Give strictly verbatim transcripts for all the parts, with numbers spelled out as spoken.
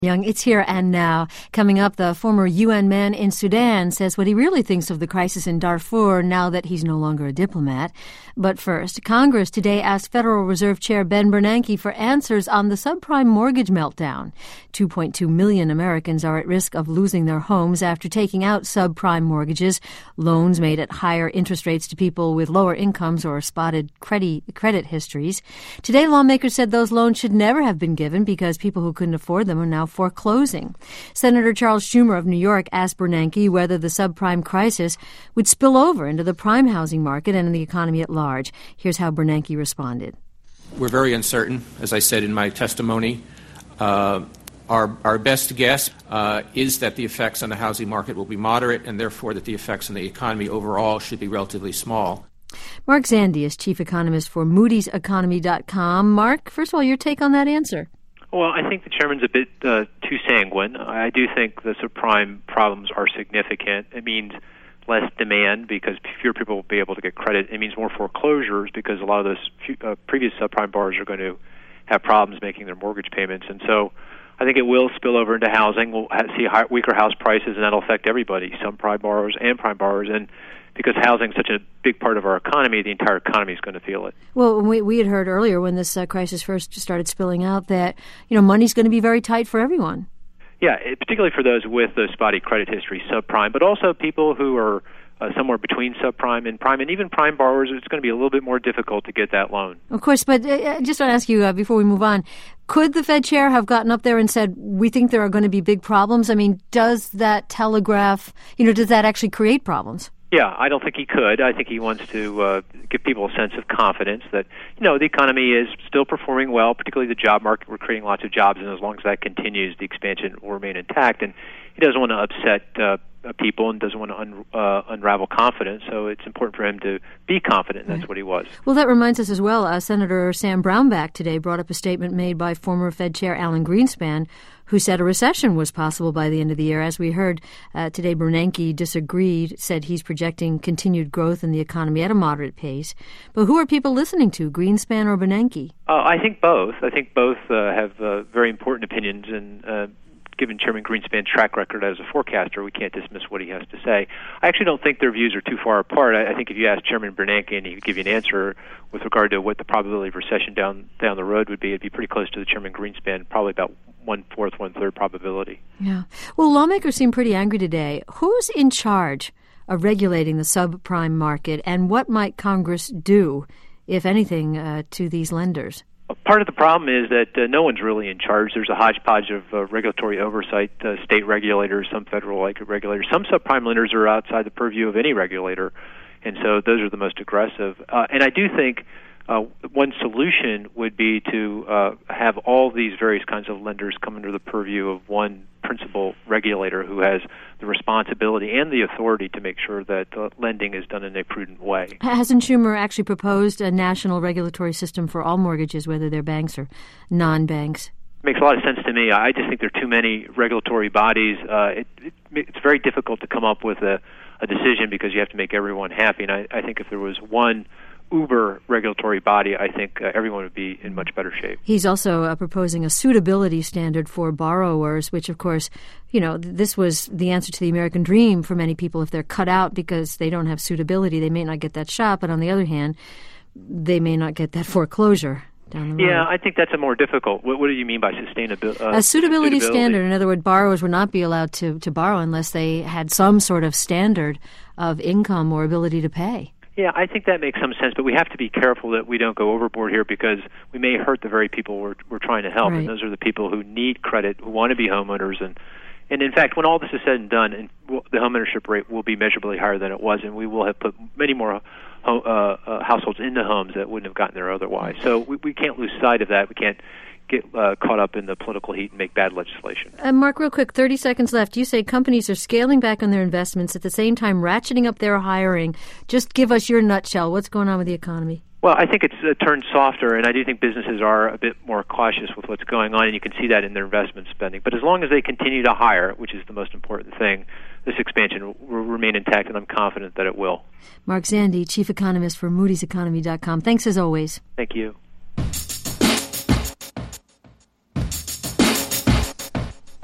Young, it's here and now. Coming up, the former U N man in Sudan says what he really thinks of the crisis in Darfur now that he's no longer a diplomat. But first, Congress today asked Federal Reserve Chair Ben Bernanke for answers on the subprime mortgage meltdown. two point two million Americans are at risk of losing their homes after taking out subprime mortgages, loans made at higher interest rates to people with lower incomes or spotted credit, credit histories. Today, lawmakers said those loans should never have been given because people who couldn't afford them are now foreclosing. Senator Charles Schumer of New York asked Bernanke whether the subprime crisis would spill over into the prime housing market and in the economy at large. Here's how Bernanke responded. We're very uncertain, as I said in my testimony. Uh, our, our best guess uh, is that the effects on the housing market will be moderate and therefore that the effects on the economy overall should be relatively small. Mark Zandi is chief economist for Moody's Economy dot com. Mark, first of all, your take on that answer? Well, I think the chairman's a bit uh, too sanguine. I do think the subprime problems are significant. It means less demand because fewer people will be able to get credit. It means more foreclosures because a lot of those few, uh, previous subprime borrowers are going to have problems making their mortgage payments. And so I think it will spill over into housing. We'll see high, weaker house prices, and that'll affect everybody, some prime borrowers and prime borrowers. And because housing is such a big part of our economy, the entire economy is going to feel it. Well, we, we had heard earlier when this uh, crisis first started spilling out that, you know, money's going to be very tight for everyone. Yeah, it, particularly for those with the spotty credit history, subprime, but also people who are uh, somewhere between subprime and prime, and even prime borrowers, it's going to be a little bit more difficult to get that loan. Of course, but uh, I just want to ask you uh, before we move on, could the Fed chair have gotten up there and said, we think there are going to be big problems? I mean, does that telegraph, you know, does that actually create problems? Yeah, I don't think he could. I think he wants to uh, give people a sense of confidence that, you know, the economy is still performing well, particularly the job market. We're creating lots of jobs, and as long as that continues, the expansion will remain intact. And he doesn't want to upset uh, people and doesn't want to un- uh, unravel confidence, so it's important for him to be confident, and that's what he was. Well, that reminds us as well, uh, Senator Sam Brownback today brought up a statement made by former Fed Chair Alan Greenspan, who said a recession was possible by the end of the year. As we heard uh, today, Bernanke disagreed, said he's projecting continued growth in the economy at a moderate pace. But who are people listening to, Greenspan or Bernanke? Uh, I think both. I think both uh, have uh, very important opinions, and uh, given Chairman Greenspan's track record as a forecaster, we can't dismiss what he has to say. I actually don't think their views are too far apart. I, I think if you ask Chairman Bernanke and he would give you an answer with regard to what the probability of recession down down the road would be, it'd be pretty close to the Chairman Greenspan, probably about one-fourth, one-third probability. Yeah. Well, lawmakers seem pretty angry today. Who's in charge of regulating the subprime market, and what might Congress do, if anything, uh, to these lenders? Part of the problem is that uh, no one's really in charge. There's a hodgepodge of uh, regulatory oversight, uh, state regulators, some federal regulators. Some subprime lenders are outside the purview of any regulator, and so those are the most aggressive. Uh, and I do think uh, one solution would be to uh, have all these various kinds of lenders come under the purview of one principal regulator who has the responsibility and the authority to make sure that uh, lending is done in a prudent way. Hasn't Schumer actually proposed a national regulatory system for all mortgages, whether they're banks or non-banks? Makes a lot of sense to me. I just think there are too many regulatory bodies. Uh, it, it, it's very difficult to come up with a, a decision because you have to make everyone happy. And I, I think if there was one uber regulatory body, I think uh, everyone would be in much better shape. He's also uh, proposing a suitability standard for borrowers, which, of course, you know, th- this was the answer to the American dream for many people. If they're cut out because they don't have suitability, they may not get that shot. But on the other hand, they may not get that foreclosure down the road. Yeah, I think that's a more difficult. What, what do you mean by sustainability? Uh, a suitability, suitability standard. In other words, borrowers would not be allowed to, to borrow unless they had some sort of standard of income or ability to pay. Yeah, I think that makes some sense, but we have to be careful that we don't go overboard here because we may hurt the very people we're we're trying to help, right. And those are the people who need credit, who want to be homeowners, and and in fact, when all this is said and done, and the homeownership rate will be measurably higher than it was, and we will have put many more uh, uh, households into homes that wouldn't have gotten there otherwise. So we, we can't lose sight of that. We can't get uh, caught up in the political heat and make bad legislation. Uh, Mark, real quick, thirty seconds left. You say companies are scaling back on their investments, at the same time ratcheting up their hiring. Just give us your nutshell. What's going on with the economy? Well, I think it's uh, turned softer, and I do think businesses are a bit more cautious with what's going on, and you can see that in their investment spending. But as long as they continue to hire, which is the most important thing, this expansion will remain intact, and I'm confident that it will. Mark Zandi, chief economist for Moody's Economy dot com. Thanks as always. Thank you.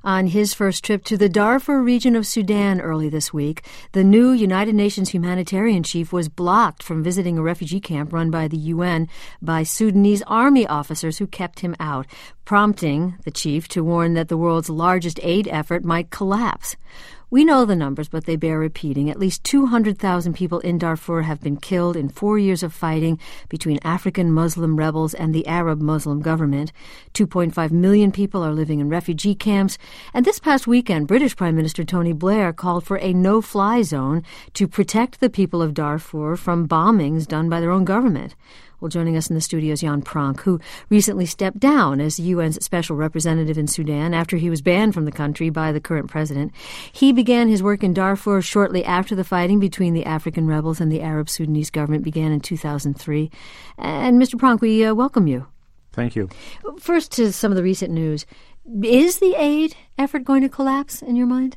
on his first trip to the Darfur region of Sudan early this week. The new United Nations humanitarian chief was blocked from visiting a refugee camp run by the U N by Sudanese army officers who kept him out, prompting the chief to warn that the world's largest aid effort might collapse. We know the numbers, but they bear repeating. At least two hundred thousand people in Darfur have been killed in four years of fighting between African Muslim rebels and the Arab Muslim government. two point five million people are living in refugee camps. And this past weekend, British Prime Minister Tony Blair called for a no-fly zone to protect the people of Darfur from bombings done by their own government. Well, joining us in the studio is Jan Pronk, who recently stepped down as the U N's special representative in Sudan after he was banned from the country by the current president. He began his work in Darfur shortly after the fighting between the African rebels and the Arab Sudanese government began in two thousand three. And Mister Pronk, we uh, welcome you. Thank you. First to some of the recent news. Is the aid effort going to collapse in your mind?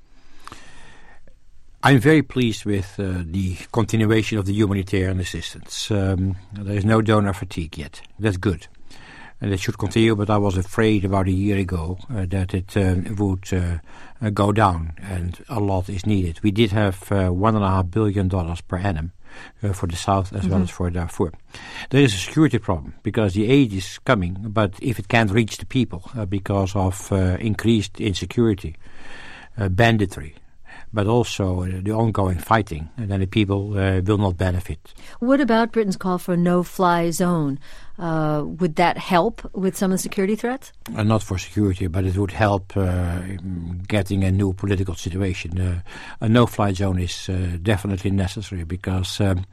I'm very pleased with uh, the continuation of the humanitarian assistance. Um, there is no donor fatigue yet. That's good. And it should continue, but I was afraid about a year ago uh, that it uh, would uh, uh, go down, and a lot is needed. We did have uh, one and a half billion dollars per annum uh, for the South as mm-hmm. well as for Darfur. There is a security problem because the aid is coming, but if it can't reach the people uh, because of uh, increased insecurity, uh, banditry, but also uh, the ongoing fighting, and then the people uh, will not benefit. What about Britain's call for a no-fly zone? Uh, would that help with some of the security threats? Uh, not for security, but it would help uh, getting a new political situation. Uh, a no-fly zone is uh, definitely necessary because um,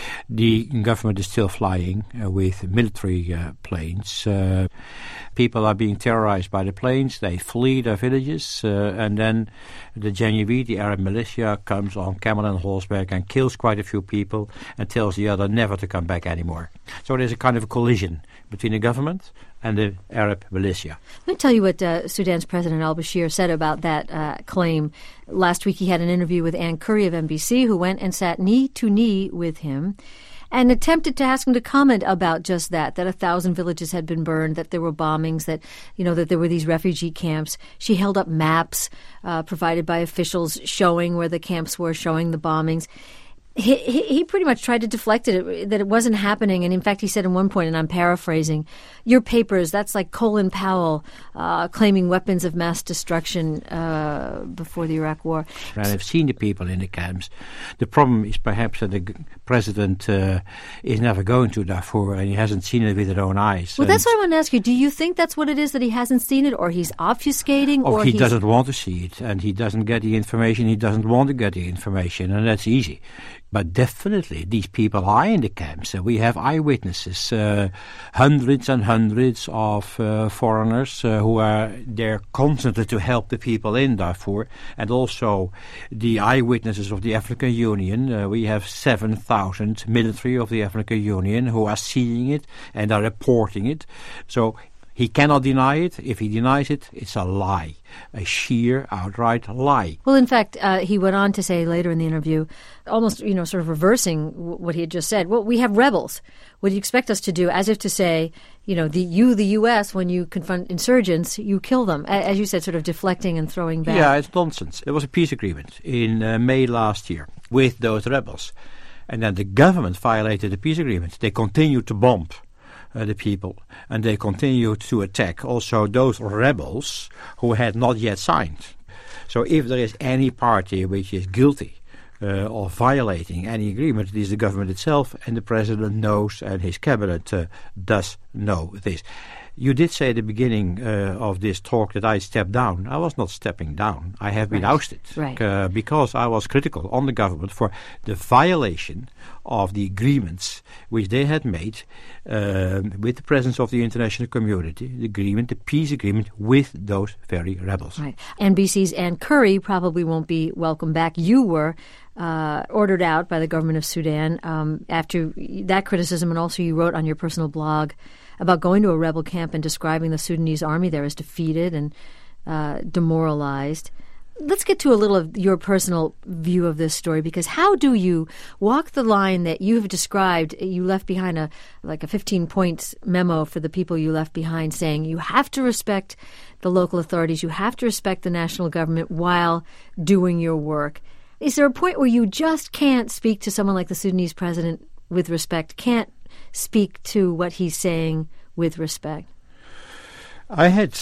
the government is still flying uh, with military uh, planes. Uh, people are being terrorized by the planes. They flee their villages, uh, and then the Janjaweed, the Arab militia, comes on camel and horseback and kills quite a few people and tells the other never to come back anymore. So there's a kind of a collision between the government and the Arab militia. Let me tell you what uh, Sudan's President al-Bashir said about that uh, claim. Last week he had an interview with Ann Curry of N B C, who went and sat knee to knee with him and attempted to ask him to comment about just that, that a thousand villages had been burned, that there were bombings, that, you know, that there were these refugee camps. She held up maps uh, provided by officials showing where the camps were, showing the bombings. He, he, he pretty much tried to deflect it, that it wasn't happening. And in fact, he said at one point, and I'm paraphrasing, your papers, that's like Colin Powell uh, claiming weapons of mass destruction uh, before the Iraq War. And I've seen the people in the camps. The problem is perhaps that the g- president uh, is never going to Darfur and he hasn't seen it with his own eyes. Well, that's what I want to ask you. Do you think that's what it is, that he hasn't seen it, or he's obfuscating? Or, or he he's... doesn't want to see it, and he doesn't get the information, he doesn't want to get the information, and that's easy. But definitely, these people are in the camps. Uh, we have eyewitnesses, uh, hundreds and hundreds of uh, foreigners uh, who are there constantly to help the people in Darfur, and also the eyewitnesses of the African Union. Uh, we have seven thousand military of the African Union who are seeing it and are reporting it. So he cannot deny it. If he denies it, it's a lie, a sheer, outright lie. Well, in fact, uh, he went on to say later in the interview, almost, you know, sort of reversing w- what he had just said. Well, we have rebels. What do you expect us to do? As if to say, you know, the you, the U S, when you confront insurgents, you kill them. A- as you said, sort of deflecting and throwing back. Yeah, it's nonsense. There was a peace agreement in uh, May last year with those rebels. And then the government violated the peace agreement. They continued to bomb Uh, the people, and they continued to attack also those rebels who had not yet signed. So if there is any party which is guilty uh, of violating any agreement, it is the government itself, and the president knows, and his cabinet uh, does know this. You did say at the beginning uh, of this talk that I stepped down. I was not stepping down. I have been right. ousted right. uh, because I was critical on the government for the violation of the agreements which they had made uh, with the presence of the international community, the agreement, the peace agreement with those very rebels. Right. N B C's Ann Curry probably won't be welcome back. You were uh, ordered out by the government of Sudan um, after that criticism, and also you wrote on your personal blog about going to a rebel camp and describing the Sudanese army there as defeated and uh, demoralized. Let's get to a little of your personal view of this story, because how do you walk the line that you have described? You left behind a like a fifteen-point memo for the people you left behind saying you have to respect the local authorities. You have to respect the national government while doing your work. Is there a point where you just can't speak to someone like the Sudanese president with respect, can't speak to what he's saying with respect? I had,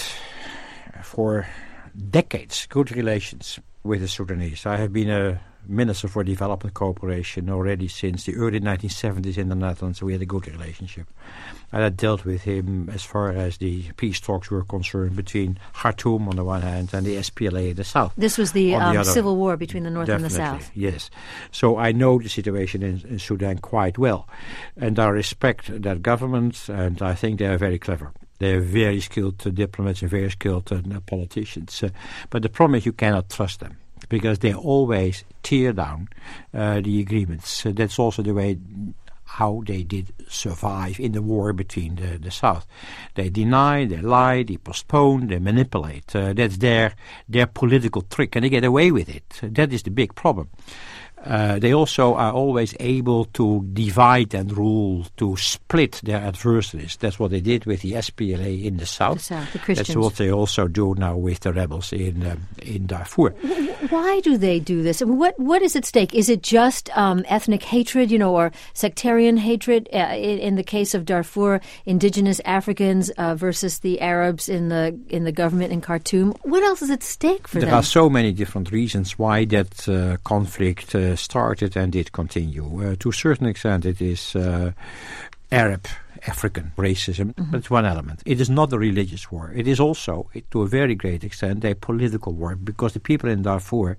for decades, good relations with the Sudanese. I have been a Minister for Development Cooperation already since the early nineteen seventies in the Netherlands. We had a good relationship. And I dealt with him as far as the peace talks were concerned between Khartoum on the one hand and the S P L A in the south. This was the, um, the civil war between the north Definitely, and the south. Yes. So I know the situation in, in Sudan quite well. And I respect that government, and I think they are very clever. They are very skilled uh, diplomats and very skilled uh, politicians. Uh, but the problem is you cannot trust them, because they always tear down uh, the agreements. Uh, that's also the way how they did survive in the war between the, the South. They deny, they lie, they postpone, they manipulate. Uh, that's their their political trick, and they get away with it. Uh, that is the big problem. Uh, they also are always able to divide and rule, to split their adversaries. That's what they did with the S P L A in the south. The south, the Christians. That's what they also do now with the rebels in um, in Darfur. Why do they do this? I mean, what what is at stake? Is it just um, ethnic hatred, you know, or sectarian hatred? Uh, in, in the case of Darfur, indigenous Africans uh, versus the Arabs in the in the government in Khartoum. What else is at stake for there them? There are so many different reasons why that uh, conflict Uh, started and did continue. Uh, to a certain extent it is uh, Arab, African racism. Mm-hmm. That's one element. It is not a religious war. It is also, to a very great extent, a political war, because the people in Darfur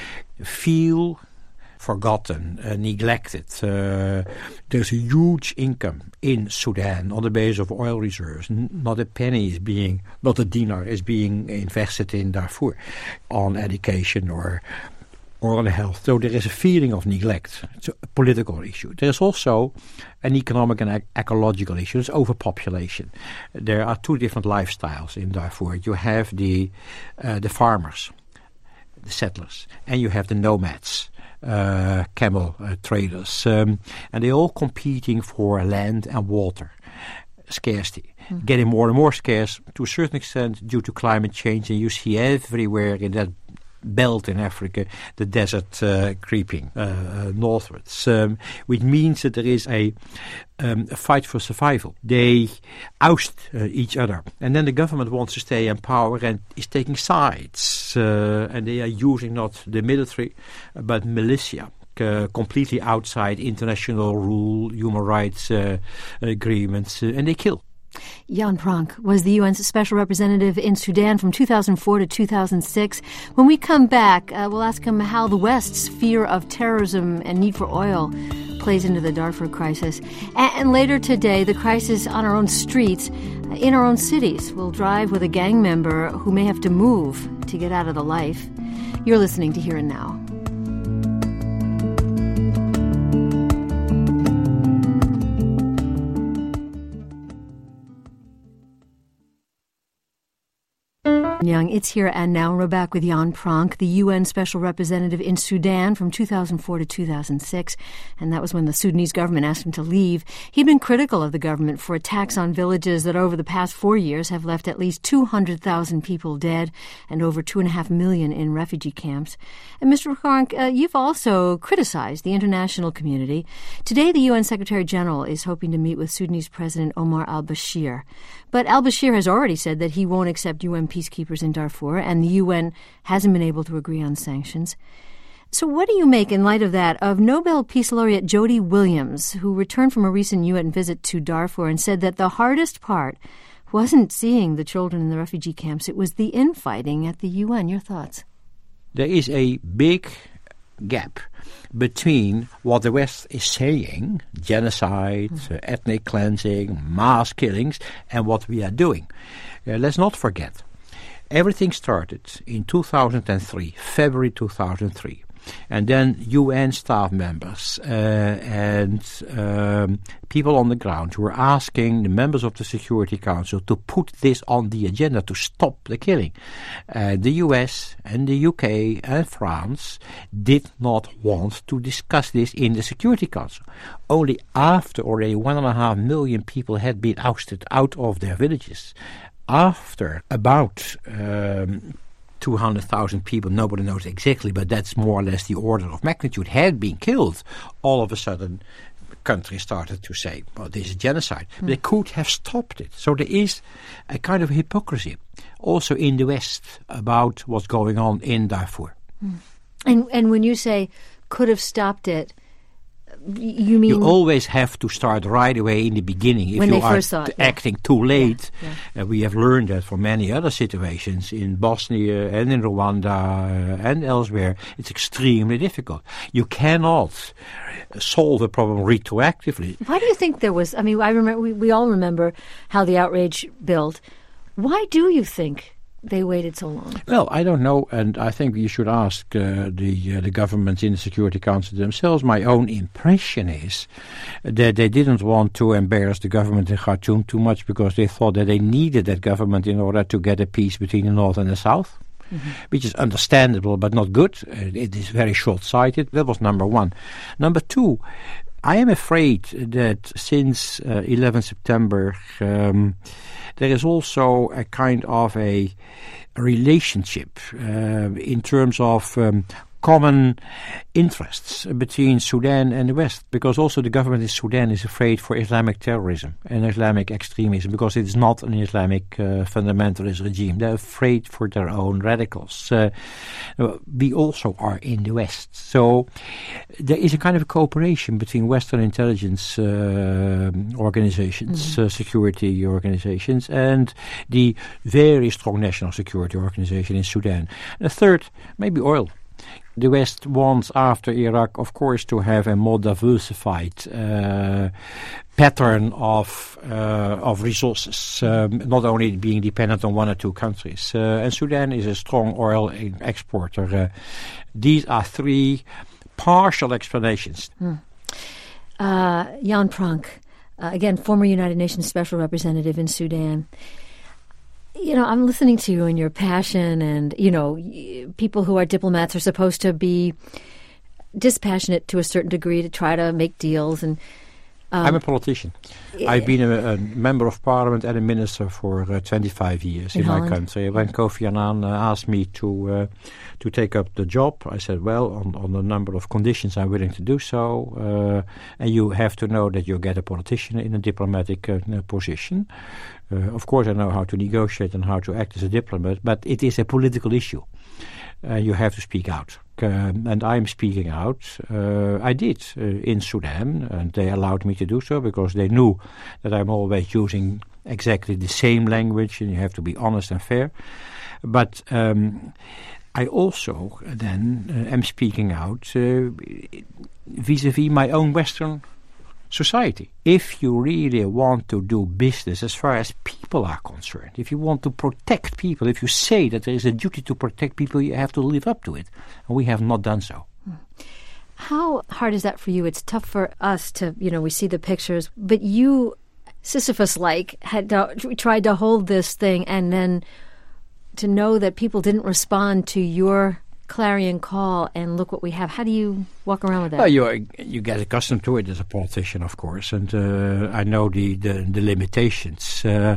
feel forgotten, uh, neglected. Uh, there's a huge income in Sudan on the basis of oil reserves. N- not a penny is being, not a dinar is being invested in Darfur on education or or on health. So there is a feeling of neglect. It's a political issue. There's also an economic and ec- ecological issue. It's overpopulation. There are two different lifestyles in Darfur. You have the uh, the farmers, the settlers, and you have the nomads, uh, camel uh, traders, um, and they're all competing for land and water. Scarcity, mm. getting more and more scarce to a certain extent due to climate change, and you see everywhere in that belt in Africa, the desert uh, creeping uh, uh, northwards, um, which means that there is a, um, a fight for survival. They oust uh, each other, and then the government wants to stay in power and is taking sides, uh, and they are using not the military but militia. Uh, completely outside international rule, human rights uh, agreements, uh, and they kill. Jan Pronk was the U N's Special Representative in Sudan from two thousand four to two thousand six. When we come back, uh, we'll ask him how the West's fear of terrorism and need for oil plays into the Darfur crisis. And, and later today, the crisis on our own streets, uh, in our own cities. We'll drive with a gang member who may have to move to get out of the life. You're listening to Here and Now. Young, it's Here and Now. We're back with Jan Pronk, the U N Special Representative in Sudan from two thousand four to two thousand six, and that was when the Sudanese government asked him to leave. He'd been critical of the government for attacks on villages that over the past four years have left at least two hundred thousand people dead and over two and a half million in refugee camps. And Mister Pronk, uh, you've also criticized the international community. Today, the U N Secretary General is hoping to meet with Sudanese President Omar al-Bashir. But al-Bashir has already said that he won't accept U N peacekeepers in Darfur, and the U N hasn't been able to agree on sanctions. So what do you make, in light of that, of Nobel Peace Laureate Jody Williams, who returned from a recent U N visit to Darfur and said that the hardest part wasn't seeing the children in the refugee camps, it was the infighting at the U N? Your thoughts? There is a big gap between what the West is saying, genocide, mm. uh, ethnic cleansing, mass killings, and what we are doing. Uh, let's not forget, everything started in two thousand three, February two thousand three. And then U N staff members uh, and um, people on the ground were asking the members of the Security Council to put this on the agenda to stop the killing. Uh, the U S and the U K and France did not want to discuss this in the Security Council. Only after already one and a half million people had been ousted out of their villages, after about um, two hundred thousand people, nobody knows exactly, but that's more or less the order of magnitude, had been killed, all of a sudden countries started to say, well, this is genocide. Mm. They could have stopped it. So there is a kind of hypocrisy also in the West about what's going on in Darfur. Mm. And and when you say could have stopped it, you mean... You always have to start right away in the beginning. If when you they are first saw it, yeah. acting too late, yeah, yeah. Uh, we have learned that from many other situations in Bosnia and in Rwanda uh, and elsewhere, it's extremely difficult. You cannot solve a problem retroactively. Why do you think there was... I mean, I remember we, we all remember how the outrage built. Why do you think they waited so long? Well, I don't know, and I think you should ask uh, the uh, the governments in the Security Council themselves. My own impression is that they didn't want to embarrass the government in Khartoum too much because they thought that they needed that government in order to get a peace between the North and the South, mm-hmm. which is understandable but not good. Uh, it is very short-sighted. That was number one. Number two, I am afraid that since uh, eleventh September, um, there is also a kind of a relationship uh, in terms of um, common interests between Sudan and the West, because also the government in Sudan is afraid for Islamic terrorism and Islamic extremism, because it is not an Islamic uh, fundamentalist regime. They're afraid for their own radicals. Uh, we also are in the West. So there is a kind of a cooperation between Western intelligence uh, organizations, mm-hmm. uh, security organizations, and the very strong national security organization in Sudan. And a third, maybe oil. The West wants, after Iraq, of course, to have a more diversified uh, pattern of uh, of resources, um, not only being dependent on one or two countries. Uh, and Sudan is a strong oil exporter. Uh, these are three partial explanations. Hmm. Uh, Jan Pronk, uh, again, former United Nations Special Representative in Sudan. You know, I'm listening to you and your passion, and, you know, people who are diplomats are supposed to be dispassionate to a certain degree to try to make deals. And um, I'm a politician. I've been a, a member of parliament and a minister for uh, twenty-five years in, in my country. When Kofi Annan uh, asked me to uh, to take up the job, I said, well, on, on a number of conditions I'm willing to do so. Uh, and you have to know that you get a politician in a diplomatic uh, position. Uh, of course, I know how to negotiate and how to act as a diplomat, but it is a political issue. Uh, you have to speak out. Um, and I'm speaking out. Uh, I did uh, in Sudan, and they allowed me to do so because they knew that I'm always using exactly the same language, and you have to be honest and fair. But um, I also then uh, am speaking out uh, vis-a-vis my own Western society. If you really want to do business as far as people are concerned, if you want to protect people, if you say that there is a duty to protect people, you have to live up to it. And we have not done so. How hard is that for you? It's tough for us to, you know, we see the pictures, but you, Sisyphus-like, had to, tried to hold this thing, and then to know that people didn't respond to your clarion call, and look what we have. How do you walk around with that? Well, you you get accustomed to it as a politician, of course, and uh, I know the the, the limitations. Uh,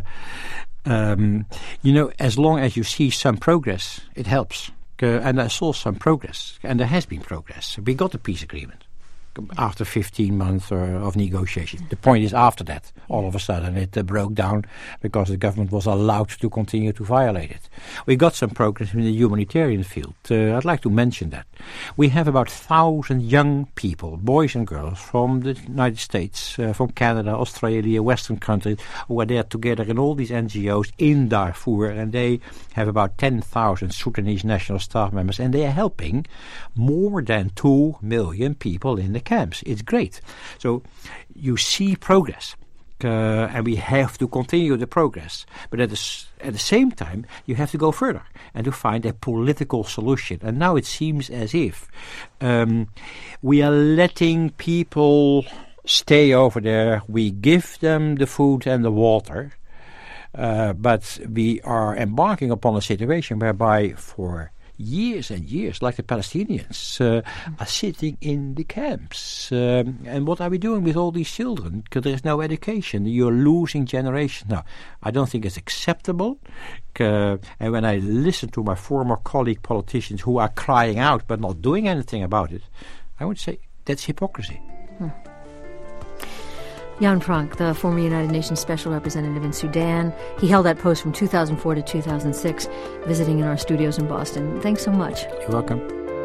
um, you know, as long as you see some progress, it helps. Uh, and I saw some progress, and there has been progress. We got a peace agreement after fifteen months uh, of negotiation. The point is, after that, all of a sudden it uh, broke down because the government was allowed to continue to violate it. We got some progress in the humanitarian field. Uh, I'd like to mention that. We have about one thousand young people, boys and girls, from the United States, uh, from Canada, Australia, Western countries, who are there together in all these N G Os in Darfur, and they have about ten thousand Sudanese national staff members, and they are helping more than two million people in the camps. It's great. So you see progress, uh, and we have to continue the progress. But at the, at the same time, you have to go further and to find a political solution. And now it seems as if um, we are letting people stay over there. We give them the food and the water, uh, but we are embarking upon a situation whereby for years and years, like the Palestinians, uh, are sitting in the camps. Um, and what are we doing with all these children? Because there's no education. You're losing generations. Now, I don't think it's acceptable. Uh, and when I listen to my former colleague politicians who are crying out but not doing anything about it, I would say that's hypocrisy. Hmm. Jan Frank, the former United Nations Special Representative in Sudan. He held that post from two thousand four to two thousand six, visiting in our studios in Boston. Thanks so much. You're welcome.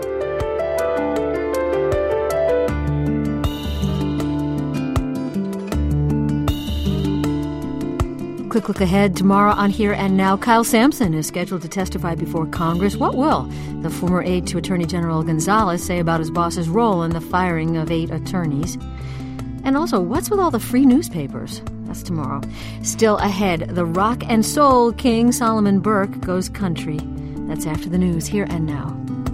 Quick look ahead. Tomorrow on Here and Now, Kyle Sampson is scheduled to testify before Congress. What will the former aide to Attorney General Gonzalez say about his boss's role in the firing of eight attorneys? And also, what's with all the free newspapers? That's tomorrow. Still ahead, the rock and soul king Solomon Burke goes country. That's after the news. Here and Now.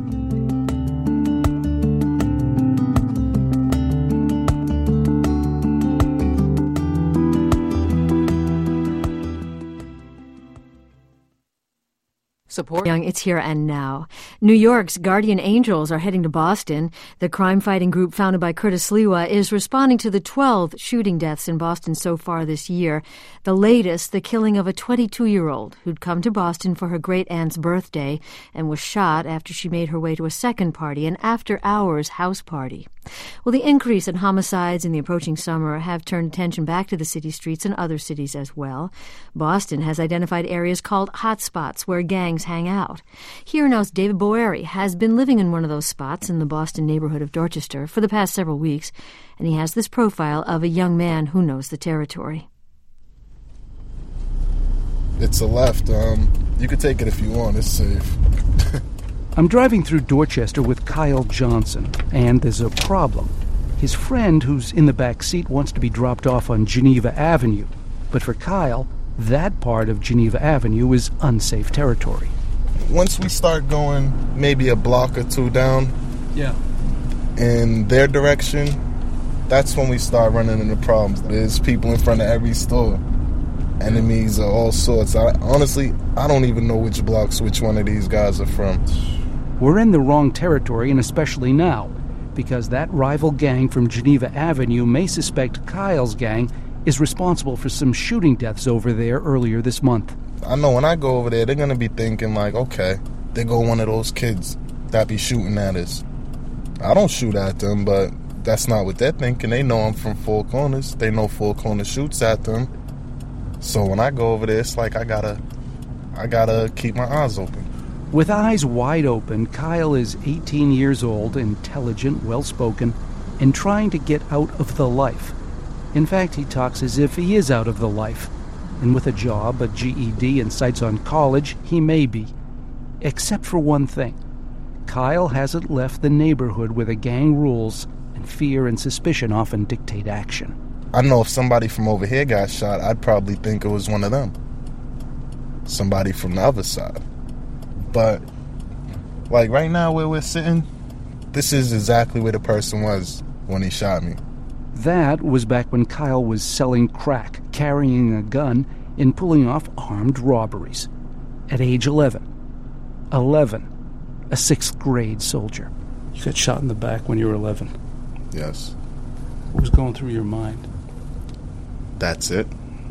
Support Young, it's Here and Now. New York's Guardian Angels are heading to Boston. The crime-fighting group founded by Curtis Sliwa is responding to the twelve shooting deaths in Boston so far this year. The latest, the killing of a twenty-two-year-old who'd come to Boston for her great-aunt's birthday and was shot after she made her way to a second party, an after-hours house party. Well, the increase in homicides in the approaching summer have turned attention back to the city streets and other cities as well. Boston has identified areas called hotspots where gangs hang out. Here Now's David Boeri has been living in one of those spots in the Boston neighborhood of Dorchester for the past several weeks, and he has this profile of a young man who knows the territory. It's a left. Um, you could take it if you want. It's safe. I'm driving through Dorchester with Kyle Johnson, and there's a problem. His friend who's in the back seat wants to be dropped off on Geneva Avenue, but for Kyle, that part of Geneva Avenue is unsafe territory. Once we start going maybe a block or two down yeah. in their direction, that's when we start running into problems. There's people in front of every store. Enemies of all sorts. I, honestly, I don't even know which blocks which one of these guys are from. We're in the wrong territory, and especially now, because that rival gang from Geneva Avenue may suspect Kyle's gang is responsible for some shooting deaths over there earlier this month. I know when I go over there, they're going to be thinking like, okay, they go one of those kids that be shooting at us. I don't shoot at them, but that's not what they're thinking. They know I'm from Four Corners. They know Four Corners shoots at them. So when I go over there, it's like I gotta, I gotta keep my eyes open. With eyes wide open, Kyle is eighteen years old, intelligent, well-spoken, and trying to get out of the life. In fact, he talks as if he is out of the life. And with a job, a G E D, and sights on college, he may be. Except for one thing. Kyle hasn't left the neighborhood where the gang rules, and fear and suspicion often dictate action. I know if somebody from over here got shot, I'd probably think it was one of them. Somebody from the other side. But, like right now where we're sitting, this is exactly where the person was when he shot me. That was back when Kyle was selling crack, carrying a gun, and pulling off armed robberies. At age eleven. eleven. A sixth grade soldier. You got shot in the back when you were eleven? Yes. What was going through your mind? That's it.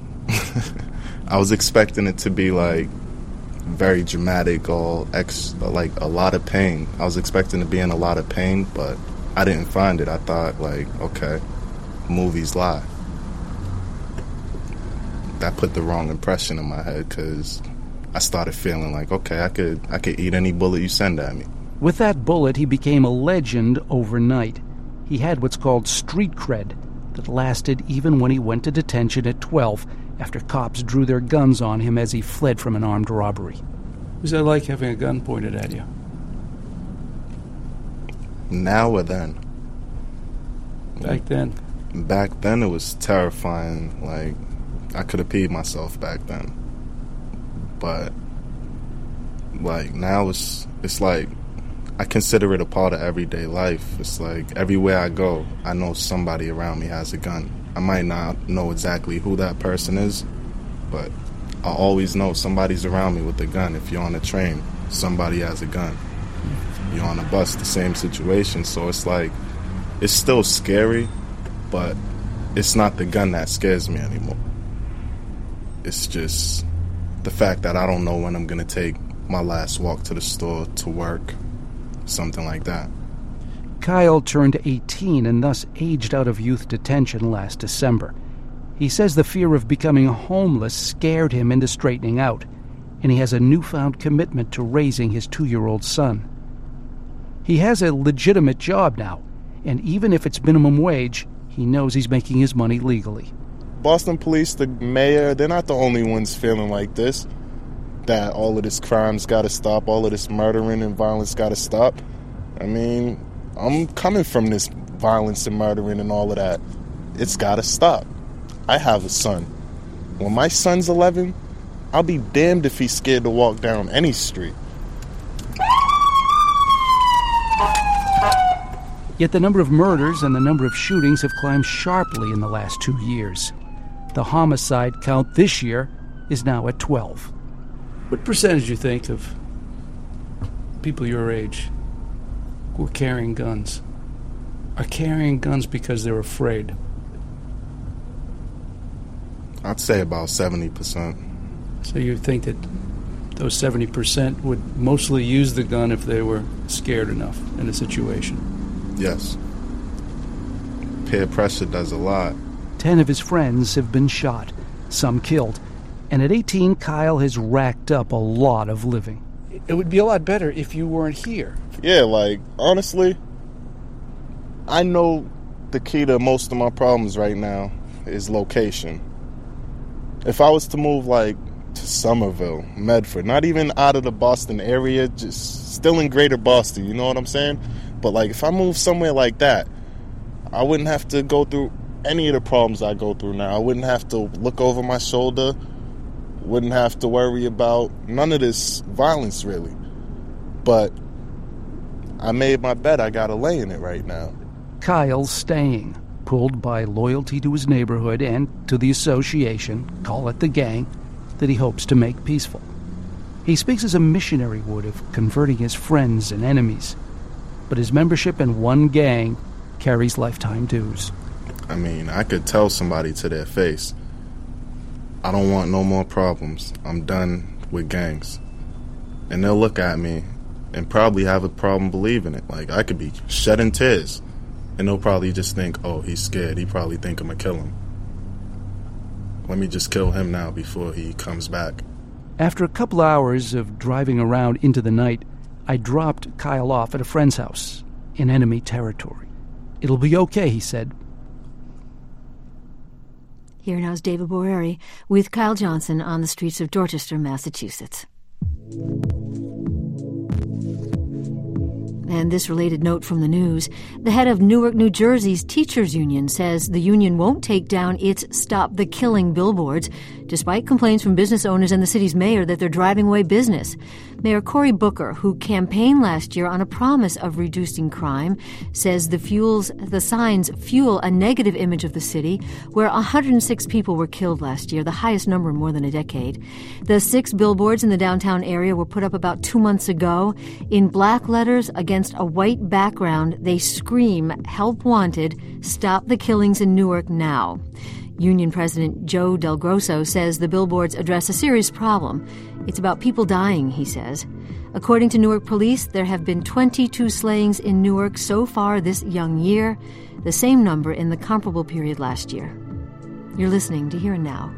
I was expecting it to be like very dramatic or ex like a lot of pain. I was expecting to be in a lot of pain, but I didn't find it. I thought like, okay, movies lie. That put the wrong impression in my head because I started feeling like, okay, I could I could eat any bullet you send at me. With that bullet, he became a legend overnight. He had what's called street cred that lasted even when he went to detention at twelve after cops drew their guns on him as he fled from an armed robbery. What was that like having a gun pointed at you? Now or then? Back then? Back then it was terrifying. Like, I could have peed myself back then. But, like, now it's, it's like, I consider it a part of everyday life. It's like, everywhere I go, I know somebody around me has a gun. I might not know exactly who that person is, but I always know somebody's around me with a gun. If you're on a train, somebody has a gun. You're on a bus, the same situation. So it's like, it's still scary, but it's not the gun that scares me anymore. It's just the fact that I don't know when I'm going to take my last walk to the store, to work, something like that. Kyle turned eighteen and thus aged out of youth detention last December. He says the fear of becoming homeless scared him into straightening out, and he has a newfound commitment to raising his two-year-old son. He has a legitimate job now, and even if it's minimum wage, he knows he's making his money legally. Boston police, the mayor, they're not the only ones feeling like this, that all of this crime's got to stop, all of this murdering and violence got to stop. I mean, I'm coming from this violence and murdering and all of that. It's got to stop. I have a son. When my son's eleven, I'll be damned if he's scared to walk down any street. Yet the number of murders and the number of shootings have climbed sharply in the last two years. The homicide count this year is now at twelve. What percentage do you think of people your age who are carrying guns are carrying guns because they're afraid? I'd say about seventy percent. So you think that those seventy percent would mostly use the gun if they were scared enough in a situation? Yes. Peer pressure does a lot. Ten of his friends have been shot, some killed. And at eighteen, Kyle has racked up a lot of living. It would be a lot better if you weren't here. Yeah, like, honestly, I know the key to most of my problems right now is location. If I was to move, like, to Somerville, Medford, not even out of the Boston area, just still in greater Boston, you know what I'm saying? But, like, if I move somewhere like that, I wouldn't have to go through any of the problems I go through now. I wouldn't have to look over my shoulder, wouldn't have to worry about none of this violence, really. But I made my bed. I got to lay in it right now. Kyle's staying, pulled by loyalty to his neighborhood and to the association, call it the gang, that he hopes to make peaceful. He speaks as a missionary would of converting his friends and enemies. But his membership in one gang carries lifetime dues. I mean, I could tell somebody to their face, I don't want no more problems. I'm done with gangs. And they'll look at me and probably have a problem believing it. Like, I could be shedding tears, and they'll probably just think, oh, he's scared. He probably think I'm going to kill him. Let me just kill him now before he comes back. After a couple hours of driving around into the night, I dropped Kyle off at a friend's house in enemy territory. It'll be okay, he said. Here now is David Boeri with Kyle Johnson on the streets of Dorchester, Massachusetts. And this related note from the news. The head of Newark, New Jersey's teachers union says the union won't take down its Stop the Killing billboards, despite complaints from business owners and the city's mayor that they're driving away business. Mayor Cory Booker, who campaigned last year on a promise of reducing crime, says the fuels, the signs fuel a negative image of the city, where one hundred six people were killed last year, the highest number in more than a decade. The six billboards in the downtown area were put up about two months ago. In black letters against a white background, they scream, "Help wanted, stop the killings in Newark now." Union President Joe Del Grosso says the billboards address a serious problem. It's about people dying, he says. According to Newark police, there have been twenty-two slayings in Newark so far this young year, the same number in the comparable period last year. You're listening to Here and Now.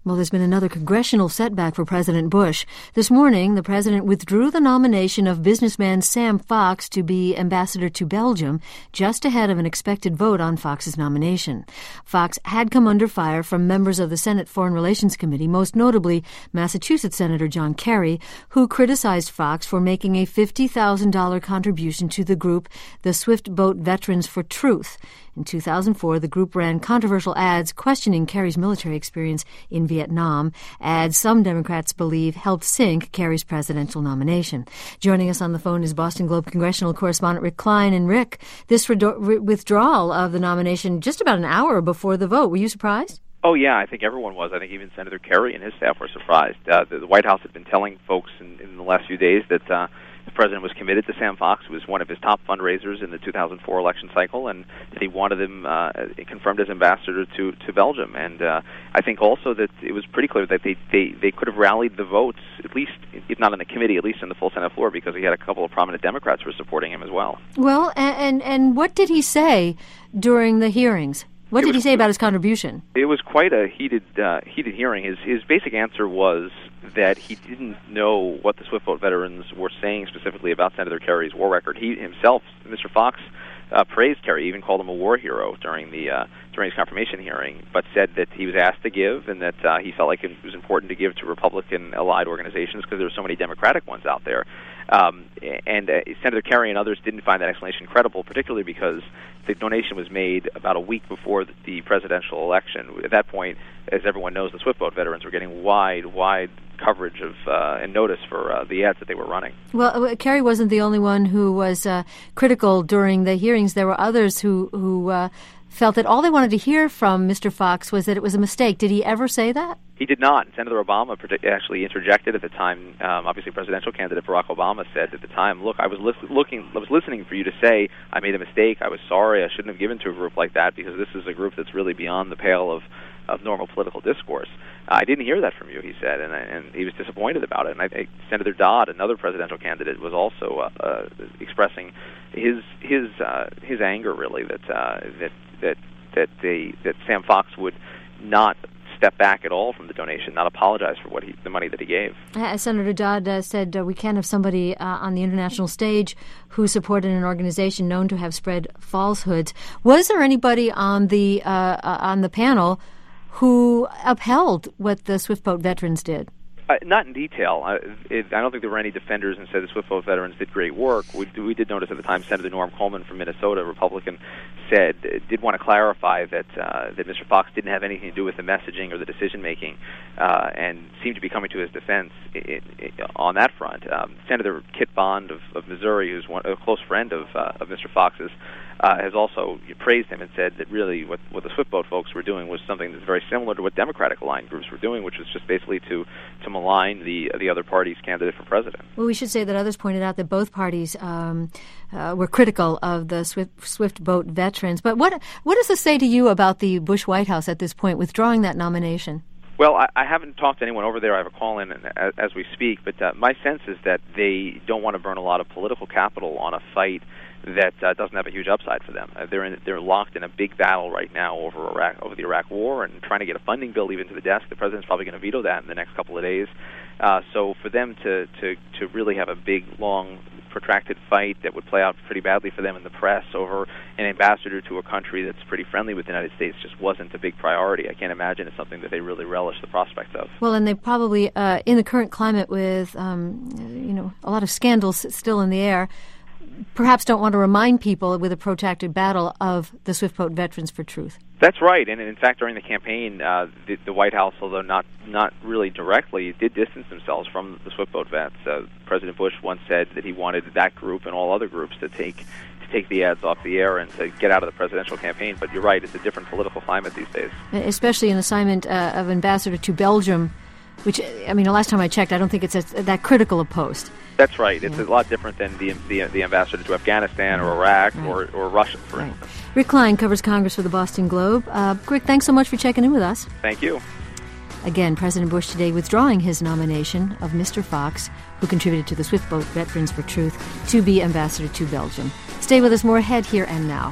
Well, there's been another congressional setback for President Bush. This morning, the president withdrew the nomination of businessman Sam Fox to be ambassador to Belgium just ahead of an expected vote on Fox's nomination. Fox had come under fire from members of the Senate Foreign Relations Committee, most notably Massachusetts Senator John Kerry, who criticized Fox for making a fifty thousand dollars contribution to the group, the Swift Boat Veterans for Truth. In two thousand four, the group ran controversial ads questioning Kerry's military experience in Vietnam, ads some Democrats believe helped sink Kerry's presidential nomination. Joining us on the phone is Boston Globe congressional correspondent Rick Klein. And Rick, this re- withdrawal of the nomination just about an hour before the vote, were you surprised? Oh, yeah, I think everyone was. I think even Senator Kerry and his staff were surprised. Uh, the, the White House had been telling folks in, in the last few days that uh, the president was committed to Sam Fox, who was one of his top fundraisers in the two thousand four election cycle, and that he wanted him uh, confirmed as ambassador to, to Belgium. And uh, I think also that it was pretty clear that they, they, they could have rallied the votes, at least, if not in the committee, at least in the full Senate floor, because he had a couple of prominent Democrats who were supporting him as well. Well, and, and, and what did he say during the hearings? What did was, he say about his contribution? It was quite a heated uh, heated hearing. His his basic answer was that he didn't know what the Swift Boat veterans were saying specifically about Senator Kerry's war record. He himself, Mister Fox, uh, praised Kerry, even called him a war hero during the uh, during his confirmation hearing, but said that he was asked to give and that uh, he felt like it was important to give to Republican allied organizations because there were so many Democratic ones out there. Um, and uh, Senator Kerry and others didn't find that explanation credible, particularly because the donation was made about a week before the, the presidential election. At that point, as everyone knows, the Swift Boat veterans were getting wide, wide coverage of uh, and notice for uh, the ads that they were running. Well, uh, Kerry wasn't the only one who was uh, critical during the hearings. There were others who, who uh, felt that all they wanted to hear from Mister Fox was that it was a mistake. Did he ever say that? He did not. Senator Obama actually interjected at the time. Um, obviously, presidential candidate Barack Obama said at the time, "Look, I was li- looking, I was listening for you to say I made a mistake. I was sorry. I shouldn't have given to a group like that because this is a group that's really beyond the pale of, of normal political discourse." Uh, I didn't hear that from you, he said, and, and he was disappointed about it. And I think Senator Dodd, another presidential candidate, was also uh, uh, expressing his his uh, his anger, really, that uh, that that that they that Sam Fox would not step back at all from the donation, not apologize for what he, the money that he gave. Uh, Senator Dodd uh, said uh, we can't have somebody uh, on the international stage who supported an organization known to have spread falsehoods. Was there anybody on the uh, uh, on the panel who upheld what the Swift Boat veterans did? Uh, not in detail. Uh, it, I don't think there were any defenders and said the Swift Boat veterans did great work. We, we did notice at the time Senator Norm Coleman from Minnesota, Republican, said uh, did want to clarify that uh, that Mister Fox didn't have anything to do with the messaging or the decision making, uh, and seemed to be coming to his defense it, it, on that front. Um, Senator Kit Bond of, of Missouri, who's one, a close friend of uh, of Mister Fox's, uh, has also praised him and said that really what what the Swift Boat folks were doing was something that's very similar to what Democratic aligned groups were doing, which was just basically to to malign the the other party's candidate for president. Well, we should say that others pointed out that both parties um, uh, were critical of the Swift, Swift Boat veterans. But what what does this say to you about the Bush White House at this point, withdrawing that nomination? Well, I, I haven't talked to anyone over there. I have a call in as, as we speak, but uh, my sense is that they don't want to burn a lot of political capital on a fight that uh, doesn't have a huge upside for them. Uh, they're in, they're locked in a big battle right now over Iraq, over the Iraq War, and trying to get a funding bill even to the desk. The president's probably going to veto that in the next couple of days. Uh, so for them to, to, to really have a big, long, protracted fight that would play out pretty badly for them in the press over an ambassador to a country that's pretty friendly with the United States just wasn't a big priority. I can't imagine it's something that they really relish the prospect of. Well, and they probably, uh, in the current climate with, um, you know, a lot of scandals still in the air, perhaps don't want to remind people with a protracted battle of the Swift Boat Veterans for Truth. That's right, and in fact, during the campaign, uh, the, the White House, although not not really directly, did distance themselves from the Swift Boat vets. Uh, President Bush once said that he wanted that group and all other groups to take to take the ads off the air and to get out of the presidential campaign. But you're right; it's a different political climate these days. Especially an assignment uh, of ambassador to Belgium, which, I mean, the last time I checked, I don't think it's a, that critical a post. That's right. It's yeah. a lot different than the, the the ambassador to Afghanistan or Iraq right. or, or Russia, for right. instance. Rick Klein covers Congress for the Boston Globe. Uh, Rick, thanks so much for checking in with us. Thank you. Again, President Bush today withdrawing his nomination of Mister Fox, who contributed to the Swift Boat Veterans for Truth, to be ambassador to Belgium. Stay with us, more ahead here and now.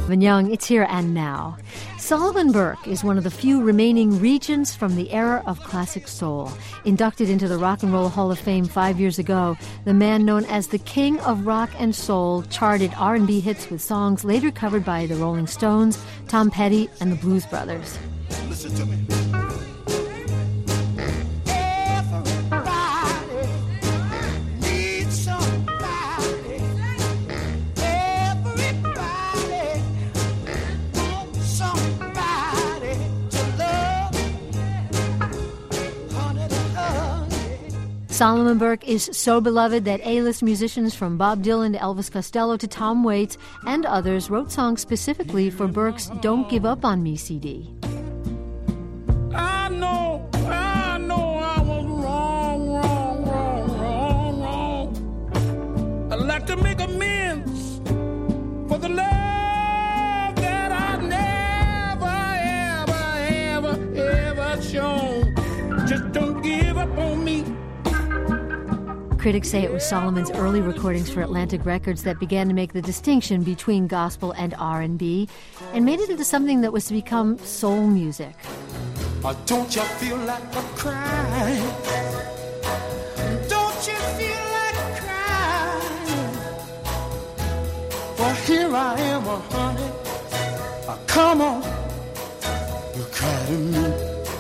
When Young, it's here and now. Solomon Burke is one of the few remaining regents from the era of classic soul. Inducted into the Rock and Roll Hall of Fame five years ago, the man known as the King of Rock and Soul charted R and B hits with songs later covered by the Rolling Stones, Tom Petty, and the Blues Brothers. Listen to me. Solomon Burke is so beloved that A-list musicians from Bob Dylan to Elvis Costello to Tom Waits and others wrote songs specifically for Burke's Don't Give Up on Me C D. I know, I know I was wrong, wrong, wrong, wrong, wrong. I'd like to make amends for the love that I never, ever, ever, ever shown. Just don't give up on me. Critics say it was Solomon's early recordings for Atlantic Records that began to make the distinction between gospel and R and B and made it into something that was to become soul music. Oh, don't you feel like a crying? Don't you feel like crying? Well, here I am, oh, honey. Oh, come on, you cry to me.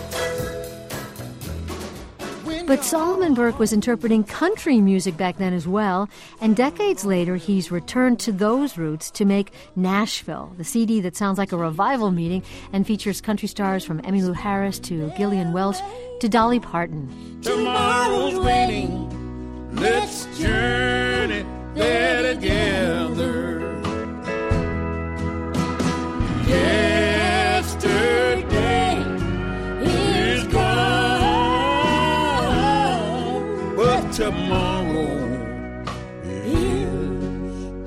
But Solomon Burke was interpreting country music back then as well, and decades later he's returned to those roots to make Nashville, the C D that sounds like a revival meeting and features country stars from Emmylou Harris to Gillian Welch to Dolly Parton. Tomorrow's waiting, let's journey there together. Yesterday is gone. Tomorrow is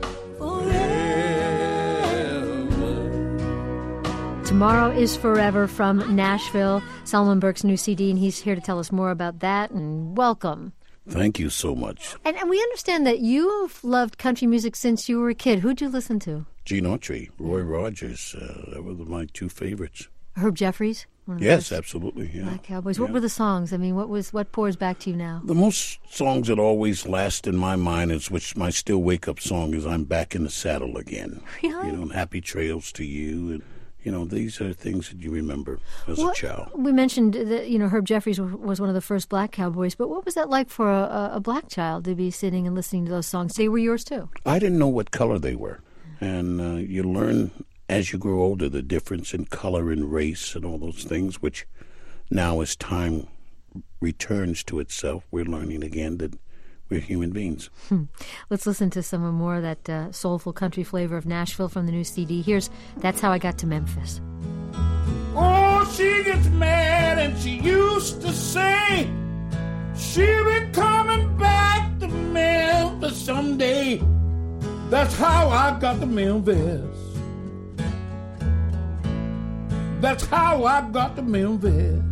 forever. Tomorrow is Forever from Nashville, Solomon Burke's new C D, and he's here to tell us more about that. And welcome. Thank you so much. And, and we understand that you've loved country music since you were a kid. Who'd you listen to? Gene Autry, Roy Rogers. Uh, that were my two favorites. Herb Jeffries? Yes, absolutely. Yeah. Black Cowboys. Yeah. What were the songs? I mean, what was what pours back to you now? The most songs that always last in my mind is, which my still wake up song is, "I'm Back in the Saddle Again." Really? You know, Happy Trails to You, and you know, these are things that you remember as what, a child. We mentioned that, you know, Herb Jeffries was one of the first Black Cowboys, but what was that like for a, a black child to be sitting and listening to those songs? They were yours too. I didn't know what color they were, and uh, you learn as you grow older the difference in color and race and all those things, which now as time returns to itself, we're learning again that we're human beings. Hmm. Let's listen to some more of that uh, soulful country flavor of Nashville from the new C D. Here's That's How I Got to Memphis. Oh, she gets mad and she used to say she'll be coming back to Memphis someday. That's how I got to Memphis. That's how I got to Memphis.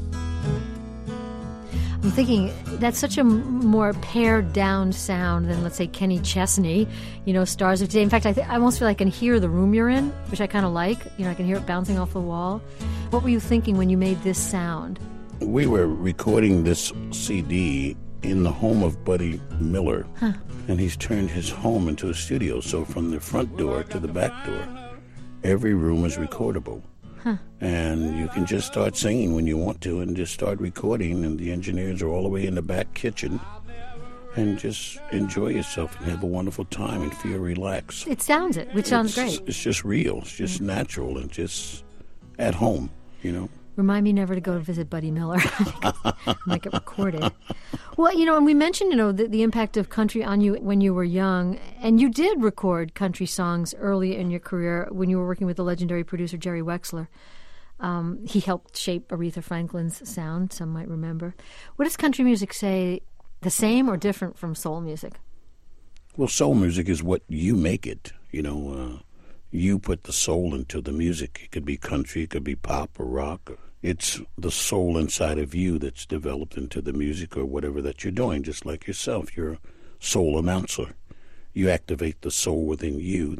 I'm thinking that's such a more pared down sound than, let's say, Kenny Chesney, you know, Stars of Today. In fact, I, th- I almost feel like I can hear the room you're in, which I kind of like. You know, I can hear it bouncing off the wall. What were you thinking when you made this sound? We were recording this C D in the home of Buddy Miller, huh. and he's turned his home into a studio. So from the front door to the back door, every room is recordable. Huh. And you can just start singing when you want to and just start recording, and the engineers are all the way in the back kitchen, and just enjoy yourself and have a wonderful time and feel relaxed. It sounds it, which sounds it's, great. It's just real. It's just mm. natural and just at home, you know. Remind me never to go to visit Buddy Miller. I might get recorded. Well, you know, and we mentioned, you know, the, the impact of country on you when you were young, and you did record country songs early in your career when you were working with the legendary producer Jerry Wexler. Um, he helped shape Aretha Franklin's sound, some might remember. What does country music say, the same or different from soul music? Well, soul music is what you make it, you know. Uh, you put the soul into the music. It could be country, it could be pop or rock. It's the soul inside of you that's developed into the music or whatever that you're doing, just like yourself. You're a soul announcer. You activate the soul within you that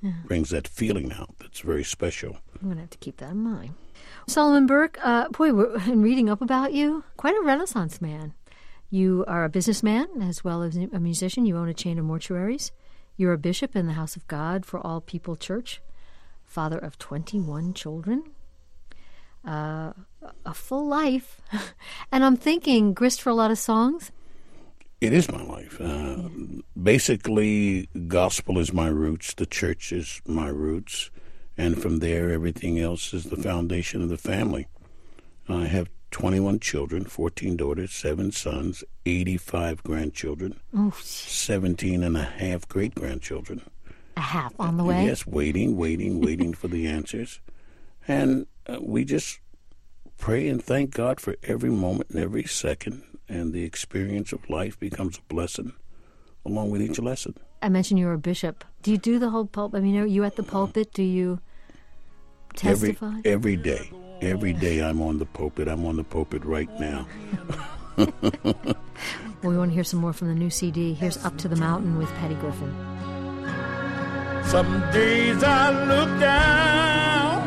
yeah. brings that feeling out that's very special. I'm going to have to keep that in mind. Solomon Burke, uh, boy, we're, in reading up about you, quite a Renaissance man. You are a businessman as well as a musician. You own a chain of mortuaries. You're a bishop in the House of God for All People Church, father of twenty-one children, uh, a full life. And I'm thinking, grist for a lot of songs? It is my life. Uh, yeah. Basically, gospel is my roots. The church is my roots. And from there, everything else is the foundation of the family. I have twenty-one children, fourteen daughters, seven sons, eighty-five grandchildren, oh. seventeen and a half great-grandchildren. A half on the way? Yes, waiting, waiting, waiting for the answers. And uh, we just pray and thank God for every moment and every second, and the experience of life becomes a blessing along with each lesson. I mentioned you were a bishop. Do you do the whole pulpit? I mean, are you at the pulpit? Do you testify? Every, every day. Every day I'm on the pulpit. I'm on the pulpit right now. Well, we want to hear some more from the new C D. Here's Up to the Mountain with Patty Griffin. Some days I look down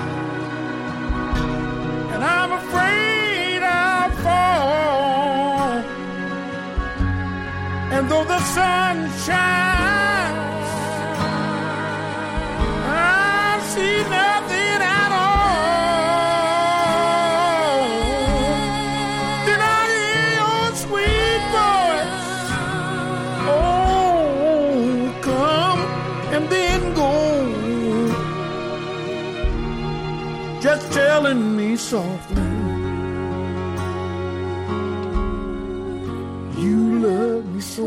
and I'm afraid I'll fall. And though the sun shines, I see nothing at all. Then I hear your sweet voice, oh, come and then go, just telling me softly, you love me so.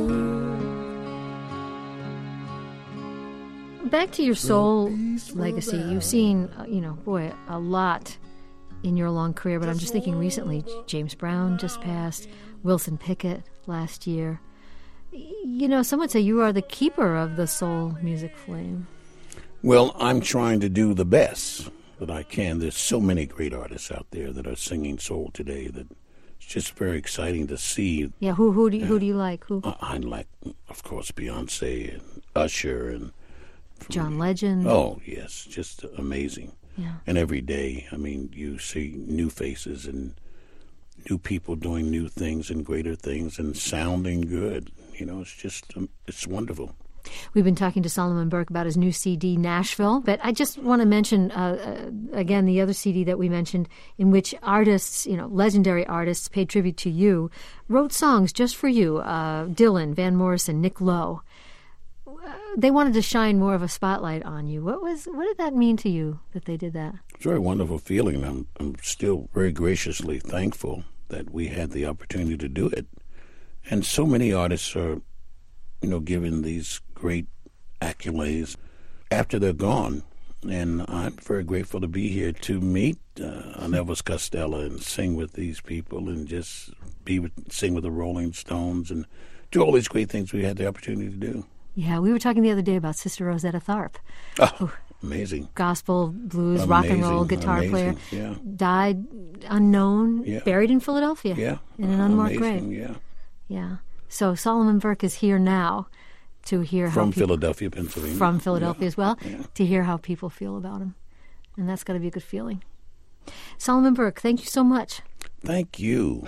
Back to your soul legacy. You've seen, uh, you know, boy, a lot in your long career, but I'm just thinking recently, James Brown just passed, Wilson Pickett last year. You know, some would say you are the keeper of the soul music flame. Well, I'm trying to do the best that I can. There's so many great artists out there that are singing soul today that it's just very exciting to see. Yeah, who who do you, who do you like? Who? I, I like, of course, Beyonce and Usher and John Legend. Oh, yes, just amazing. Yeah. And every day, I mean, you see new faces and new people doing new things and greater things and sounding good. You know, it's just, um, it's wonderful. We've been talking to Solomon Burke about his new C D, Nashville, but I just want to mention, uh, uh, again, the other C D that we mentioned in which artists, you know, legendary artists paid tribute to you, wrote songs just for you, uh, Dylan, Van Morrison, Nick Lowe. They wanted to shine more of a spotlight on you. What was what did that mean to you that they did that? It's a very wonderful feeling. I'm I'm still very graciously thankful that we had the opportunity to do it. And so many artists are, you know, given these great accolades after they're gone. And I'm very grateful to be here to meet uh, Elvis Costello and sing with these people and just be with, sing with the Rolling Stones and do all these great things we had the opportunity to do. Yeah, we were talking the other day about Sister Rosetta Tharpe. Oh, amazing. Gospel, blues, amazing, rock and roll, guitar amazing, player. Yeah. Died unknown, yeah. buried in Philadelphia. Yeah. In an unmarked amazing, grave. Yeah. Yeah. So Solomon Burke is here now to hear from how people, Philadelphia, Pennsylvania. From Philadelphia yeah. as well, yeah. to hear how people feel about him. And that's got to be a good feeling. Solomon Burke, thank you so much. Thank you.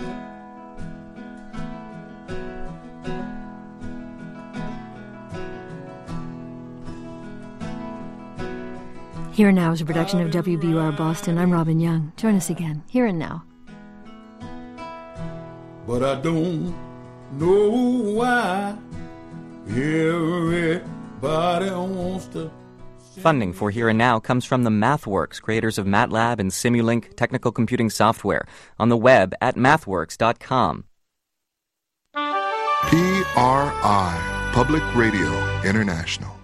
Here and Now is a production of W B U R Boston. I'm Robin Young. Join us again, Here and Now. But I don't know why everybody wants to. Funding for Here and Now comes from the MathWorks, creators of MATLAB and Simulink technical computing software, on the web at mathworks dot com. P R I, Public Radio International.